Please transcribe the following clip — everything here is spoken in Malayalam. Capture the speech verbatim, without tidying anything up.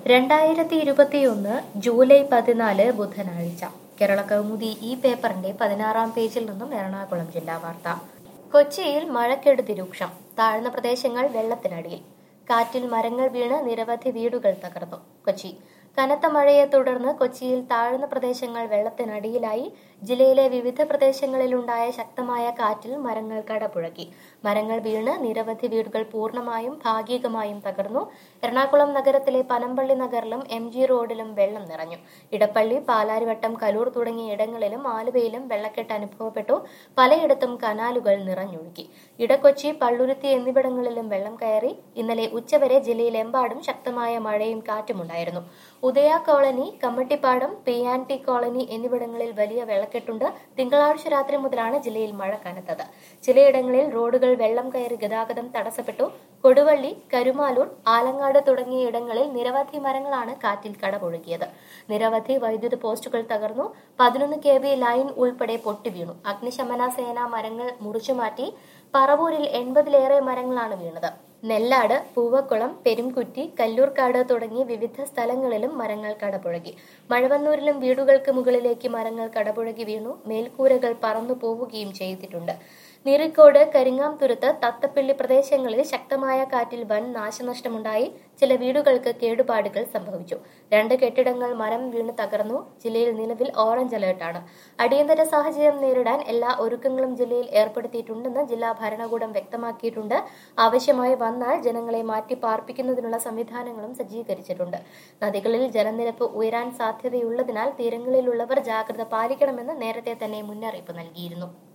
രണ്ടായിരത്തി ഇരുപത്തിയൊന്ന് ജൂലൈ പതിനാല് ബുധനാഴ്ച കേരള കൗമുദി ഈ പേപ്പറിന്റെ പതിനാറാം പേജിൽ നിന്നും എറണാകുളം ജില്ലാ വാർത്ത. കൊച്ചിയിൽ മഴക്കെടുതി രൂക്ഷം. താഴ്ന്ന പ്രദേശങ്ങൾ വെള്ളത്തിനടിയിൽ. കാറ്റിൽ മരങ്ങൾ വീണ് നിരവധി വീടുകൾ തകർന്നു. കൊച്ചി. കനത്ത മഴയെ തുടർന്ന് കൊച്ചിയിൽ താഴ്ന്ന പ്രദേശങ്ങൾ വെള്ളത്തിനടിയിലായി. ജില്ലയിലെ വിവിധ പ്രദേശങ്ങളിലുണ്ടായ ശക്തമായ കാറ്റിൽ മരങ്ങൾ കടപുഴകി. മരങ്ങൾ വീണ് നിരവധി വീടുകൾ പൂർണ്ണമായും ഭാഗികമായും തകർന്നു. എറണാകുളം നഗരത്തിലെ പനമ്പള്ളി നഗറിലും എം ജി റോഡിലും വെള്ളം നിറഞ്ഞു. ഇടപ്പള്ളി, പാലാരിവട്ടം, കലൂർ തുടങ്ങിയ ഇടങ്ങളിലും ആലുവയിലും വെള്ളക്കെട്ട് അനുഭവപ്പെട്ടു. പലയിടത്തും കനാലുകൾ നിറഞ്ഞൊഴുകി. ഇടക്കൊച്ചി, പള്ളുരുത്തി എന്നിവിടങ്ങളിലും വെള്ളം കയറി. ഇന്നലെ ഉച്ചവരെ ജില്ലയിലെമ്പാടും ശക്തമായ മഴയും കാറ്റുമുണ്ടായിരുന്നു. Udaya colony, Kammattipadam, P and T colony എന്നിവിടങ്ങളിൽ വലിയ വെള്ളക്കെട്ടുണ്ട്. തിങ്കളാഴ്ച രാത്രി മുതലാണ് ജില്ലയിൽ മഴ കനത്തത്. ചിലയിടങ്ങളിൽ റോഡുകൾ വെള്ളം കയറി ഗതാഗതം തടസ്സപ്പെട്ടു. കൊടുവള്ളി, കരുമാലൂർ, ആലങ്ങാട് തുടങ്ങിയ ഇടങ്ങളിൽ നിരവധി മരങ്ങളാണ് കാറ്റിൽ കടപുഴകിയത്. നിരവധി വൈദ്യുത പോസ്റ്റുകൾ തകർന്നു. പതിനൊന്ന് കെ വി ലൈൻ ഉൾപ്പെടെ പൊട്ടിവീണു. അഗ്നിശമന സേന മരങ്ങൾ മുറിച്ചുമാറ്റി. പറവൂരിൽ എൺപതിലേറെ മരങ്ങളാണ് വീണത്. നെല്ലാട്, പൂവക്കുളം, പെരുംകുറ്റി, കല്ലൂർക്കാട് തുടങ്ങി വിവിധ സ്ഥലങ്ങളിലും മരങ്ങൾ കടപുഴകി. മഴവന്നൂരിലും വീടുകൾക്ക് മുകളിലേക്ക് മരങ്ങൾ കടപുഴകി വീണു. മേൽക്കൂരകൾ പറന്നു പോവുകയും ചെയ്തിട്ടുണ്ട്. നീറിക്കോട്, കരിങ്ങാംതുരുത്ത്, തത്തപ്പിള്ളി പ്രദേശങ്ങളിൽ ശക്തമായ കാറ്റിൽ വൻ നാശനഷ്ടമുണ്ടായി. ചില വീടുകൾക്ക് കേടുപാടുകൾ സംഭവിച്ചു. രണ്ട് കെട്ടിടങ്ങൾ മരം വീണ് തകർന്നു. ജില്ലയിൽ നിലവിൽ ഓറഞ്ച് അലർട്ടാണ്. അടിയന്തര സാഹചര്യം നേരിടാൻ എല്ലാ ഒരുക്കങ്ങളും ജില്ലയിൽ ഏർപ്പെടുത്തിയിട്ടുണ്ടെന്ന് ജില്ലാ ഭരണകൂടം വ്യക്തമാക്കിയിട്ടുണ്ട്. ആവശ്യമായി വന്നാൽ ജനങ്ങളെ മാറ്റി പാർപ്പിക്കുന്നതിനുള്ള സംവിധാനങ്ങളും സജ്ജീകരിച്ചിട്ടുണ്ട്. നദികളിൽ ജലനിരപ്പ് ഉയരാൻ സാധ്യതയുള്ളതിനാൽ തീരങ്ങളിലുള്ളവർ ജാഗ്രത പാലിക്കണമെന്ന് നേരത്തെ തന്നെ മുന്നറിയിപ്പ് നൽകിയിരുന്നു.